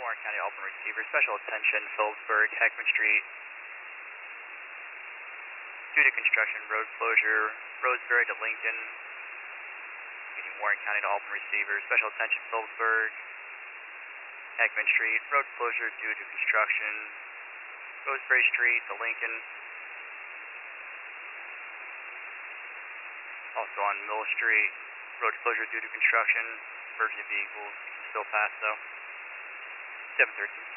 Warren County Alton receiver. Special attention, Phillipsburg, Heckman Street. Due to construction, road closure, Roseberry to Lincoln. Meeting Warren County to Alton receiver. Special attention, Phillipsburg, Heckman Street. Road closure due to construction. Roseberry Street to Lincoln. Also on Mill Street, road closure due to construction. Emergency vehicles still pass though. 713.